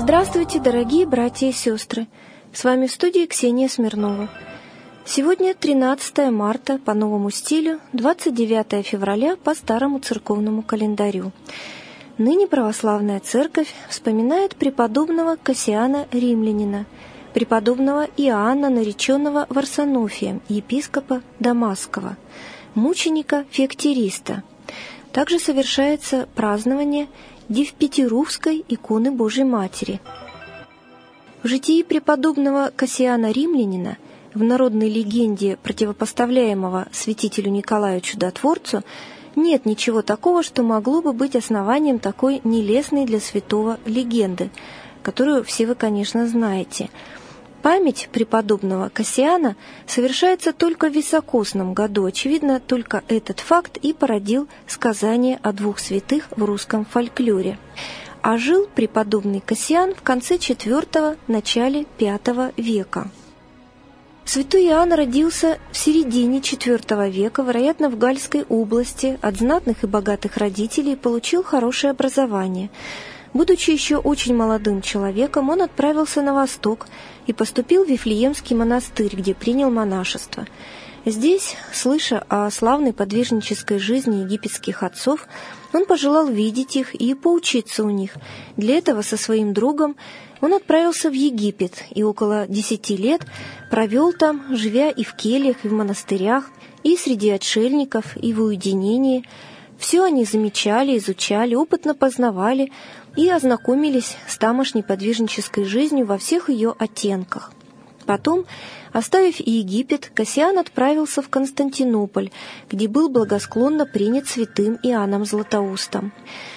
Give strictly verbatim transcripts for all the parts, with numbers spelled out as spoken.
Здравствуйте, дорогие братья и сестры! С вами в студии Ксения Смирнова. Сегодня тринадцатое марта по новому стилю, двадцать девятое февраля по старому церковному календарю. Ныне православная церковь вспоминает преподобного Кассиана Римлянина, преподобного Иоанна, нареченного Варсонофием, епископа Дамасского, мученика Феоктириста. Также совершается празднование Девпятирувской иконы Божьей Матери. В житии преподобного Кассиана Римлянина, в народной легенде, противопоставляемого святителю Николаю Чудотворцу, нет ничего такого, что могло бы быть основанием такой нелестной для святого легенды, которую все вы, конечно, знаете. Память преподобного Кассиана совершается только в високосном году. Очевидно, только этот факт и породил сказание о двух святых в русском фольклоре. А жил преподобный Кассиан в конце четвёртого – начале пятого века. Святой Иоанн родился в середине четвёртого века, вероятно, в Галльской области, от знатных и богатых родителей, и получил хорошее образование. Будучи еще очень молодым человеком, он отправился на восток и поступил в Вифлеемский монастырь, где принял монашество. Здесь, слыша о славной подвижнической жизни египетских отцов, он пожелал видеть их и поучиться у них. Для этого со своим другом он отправился в Египет и около десяти лет провел там, живя и в кельях, и в монастырях, и среди отшельников, и в уединении. Все они замечали, изучали, опытно познавали и ознакомились с тамошней подвижнической жизнью во всех ее оттенках. Потом, оставив Египет, Кассиан отправился в Константинополь, где был благосклонно принят святым Иоанном Златоустом.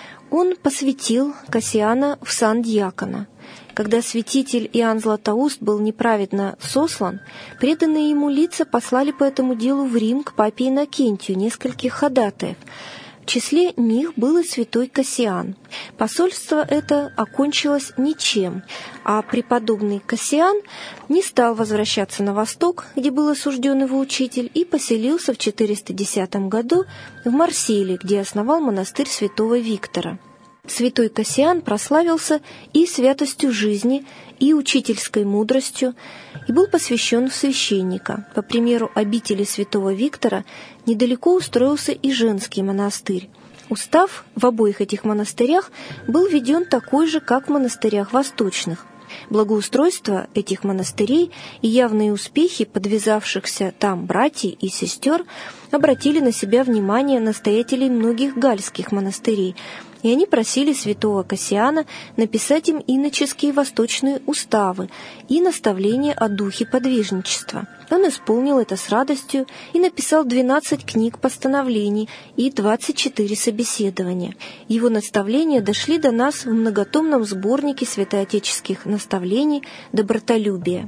Он посвятил Кассиана в сан дьякона. Когда святитель Иоанн Златоуст был неправедно сослан, преданные ему лица послали по этому делу в Рим к папе Иннокентию нескольких ходатаев. В числе них был и святой Кассиан. Посольство это окончилось ничем, а преподобный Кассиан не стал возвращаться на восток, где был осужден его учитель, и поселился в четыреста десятом году в Марсилии, где основал монастырь святого Виктора. Святой Кассиан прославился и святостью жизни, и учительской мудростью, и был посвящен в священника. По примеру обители святого Виктора недалеко устроился и женский монастырь. Устав в обоих этих монастырях был введен такой же, как в монастырях восточных. Благоустройство этих монастырей и явные успехи подвязавшихся там братьев и сестер обратили на себя внимание настоятелей многих галльских монастырей, и они просили святого Кассиана написать им иноческие восточные уставы и наставления о духе подвижничества. Он исполнил это с радостью и написал двенадцать книг постановлений и двадцать четыре собеседования. Его наставления дошли до нас в многотомном сборнике святоотеческих наставлений «Добротолюбие».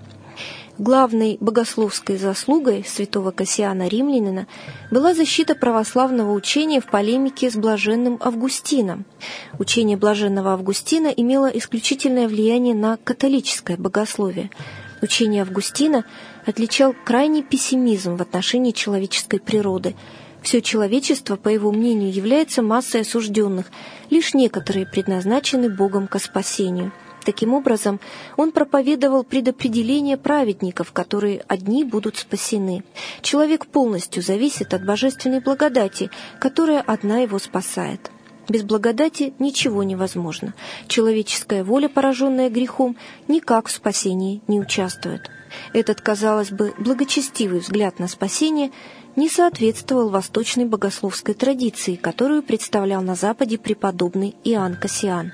Главной богословской заслугой святого Кассиана Римлянина была защита православного учения в полемике с блаженным Августином. Учение блаженного Августина имело исключительное влияние на католическое богословие. Учение Августина отличал крайний пессимизм в отношении человеческой природы. Все человечество, по его мнению, является массой осужденных, лишь некоторые предназначены Богом ко спасению. Таким образом, он проповедовал предопределение праведников, которые одни будут спасены. Человек полностью зависит от божественной благодати, которая одна его спасает. Без благодати ничего невозможно. Человеческая воля, пораженная грехом, никак в спасении не участвует. Этот, казалось бы, благочестивый взгляд на спасение не соответствовал восточной богословской традиции, которую представлял на Западе преподобный Иоанн Кассиан.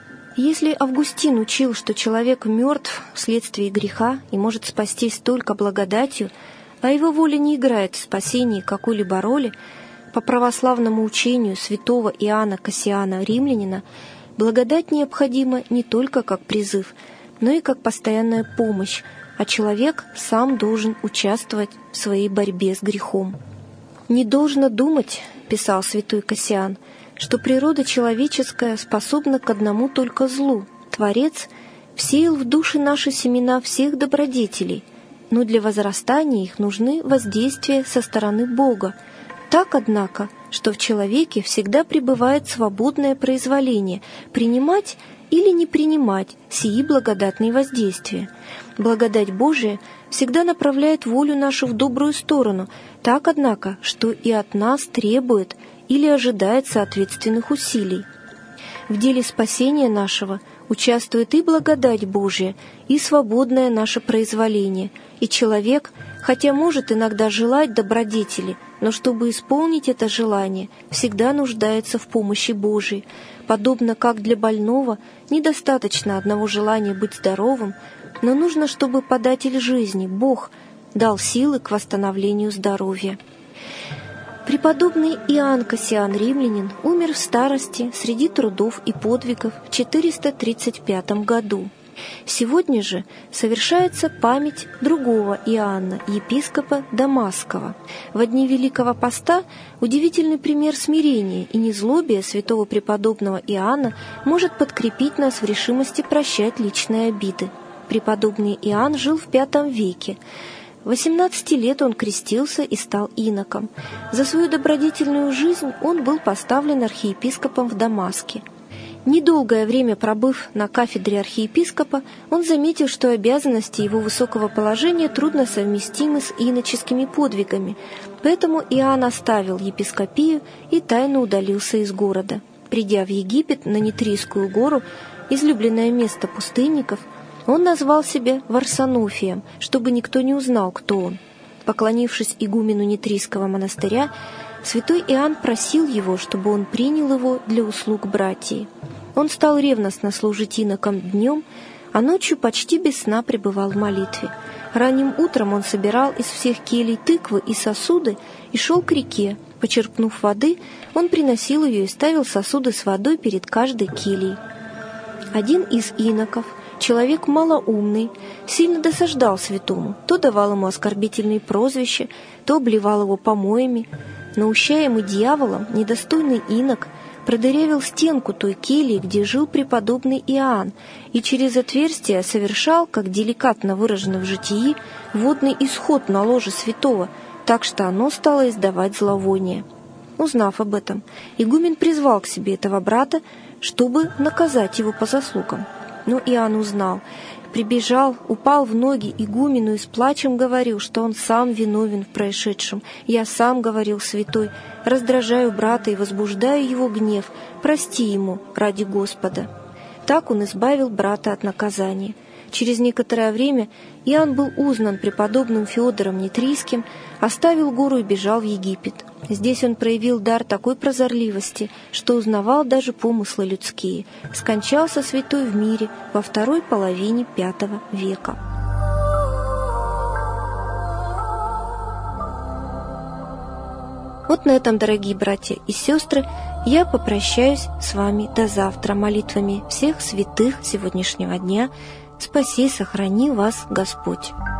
Если Августин учил, что человек мертв вследствие греха и может спастись только благодатью, а его воля не играет в спасении какой-либо роли, по православному учению святого Иоанна Кассиана Римлянина благодать необходима не только как призыв, но и как постоянная помощь, а человек сам должен участвовать в своей борьбе с грехом. «Не должно думать, — писал святой Кассиан, — что природа человеческая способна к одному только злу. Творец всеял в души наши семена всех добродетелей, но для возрастания их нужны воздействия со стороны Бога. Так, однако, что в человеке всегда пребывает свободное произволение принимать или не принимать сии благодатные воздействия. Благодать Божия всегда направляет волю нашу в добрую сторону, так, однако, что и от нас требует или ожидает соответственных усилий. В деле спасения нашего участвует и благодать Божия, и свободное наше произволение, и человек, хотя может иногда желать добродетели, но чтобы исполнить это желание, всегда нуждается в помощи Божией. Подобно как для больного недостаточно одного желания быть здоровым, но нужно, чтобы податель жизни, Бог, дал силы к восстановлению здоровья. Преподобный Иоанн Кассиан Римлянин умер в старости среди трудов и подвигов в четыреста тридцать пятом году. Сегодня же совершается память другого Иоанна, епископа Дамасского. В дни Великого Поста удивительный пример смирения и незлобия святого преподобного Иоанна может подкрепить нас в решимости прощать личные обиды. Преподобный Иоанн жил в пятом веке. В восемнадцати лет он крестился и стал иноком. За свою добродетельную жизнь он был поставлен архиепископом в Дамаске. Недолгое время пробыв на кафедре архиепископа, он заметил, что обязанности его высокого положения трудно совместимы с иноческими подвигами, поэтому Иоанн оставил епископию и тайно удалился из города. Придя в Египет на Нитрийскую гору, излюбленное место пустынников, он назвал себя Варсонофием, чтобы никто не узнал, кто он. Поклонившись игумену Нитрийского монастыря, святой Иоанн просил его, чтобы он принял его для услуг братьи. Он стал ревностно служить инокам днем, а ночью почти без сна пребывал в молитве. Ранним утром он собирал из всех келей тыквы и сосуды и шел к реке. Почерпнув воды, он приносил ее и ставил сосуды с водой перед каждой кельей. Один из иноков, человек малоумный, сильно досаждал святому, то давал ему оскорбительные прозвища, то обливал его помоями. Наущаемый дьяволом, недостойный инок продырявил стенку той кельи, где жил преподобный Иоанн, и через отверстие совершал, как деликатно выражено в житии, водный исход на ложе святого, так что оно стало издавать зловоние. Узнав об этом, игумен призвал к себе этого брата, чтобы наказать его по заслугам. Но Иоанн узнал, прибежал, упал в ноги игумену и с плачем говорил, что он сам виновен в происшедшем. «Я сам, — говорил святой, — раздражаю брата и возбуждаю его гнев. Прости ему ради Господа». Так он избавил брата от наказания. Через некоторое время Иоанн был узнан преподобным Феодором Нитрийским, оставил гору и бежал в Египет. Здесь он проявил дар такой прозорливости, что узнавал даже помыслы людские. Скончался святой в мире во второй половине пятого века. Вот на этом, дорогие братья и сестры, я попрощаюсь с вами до завтра молитвами всех святых сегодняшнего дня. Спаси и сохрани вас Господь.